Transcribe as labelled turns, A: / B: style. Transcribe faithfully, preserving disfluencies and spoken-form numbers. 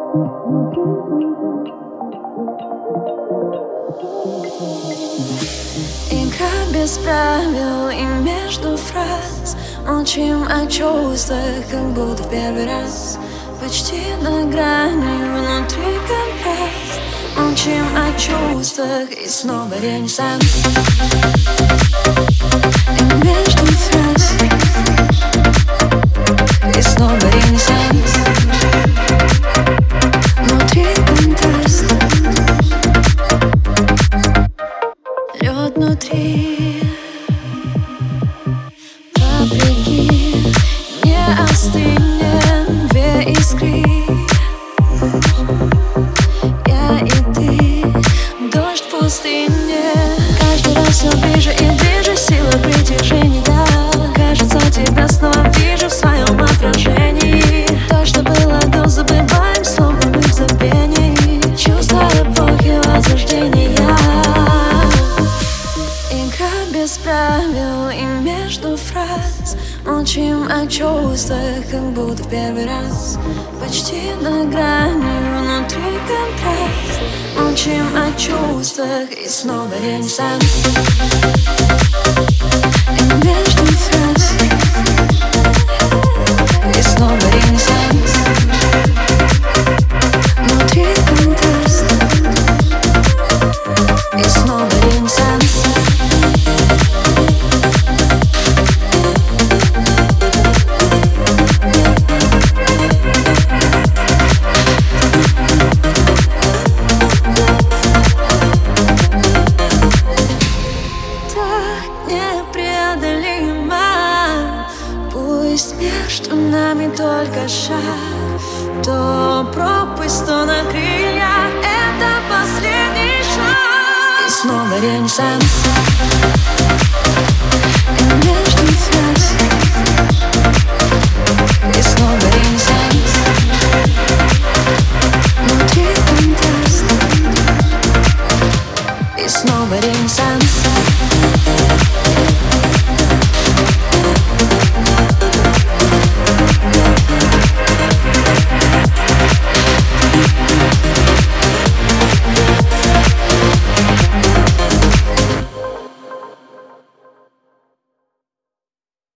A: Игра без правил и между фраз молчим о чувствах, как будто в первый раз. Почти на грани, внутри контраст. Молчим о чувствах и снова ренессанс. И между фраз и снова ренессанс. Внутри контраст. Лед внутри, вопреки, не остынем, две искры. Я и ты, дождь в пустыне. Каждый раз все ближе и ближе, сила притяжения. Кажется, тебя снова вижу в своем отражении. То, что было до, забываем, словно мы в забвении. Чувство эпохи возрождения. Без правил и между фраз молчим о чувствах, как будто в первый раз. Почти на грани, внутри контраст. Молчим о чувствах и снова ренессанс. И между фраз и снова ренессанс. Внутри контраст и снова ренессанс. Пусть между нами только шаг, то пропасть, то на крыльях. Это последний шаг. И снова ренессанс. И между фраз и снова ренессанс. Внутри контраст и снова ренессанс.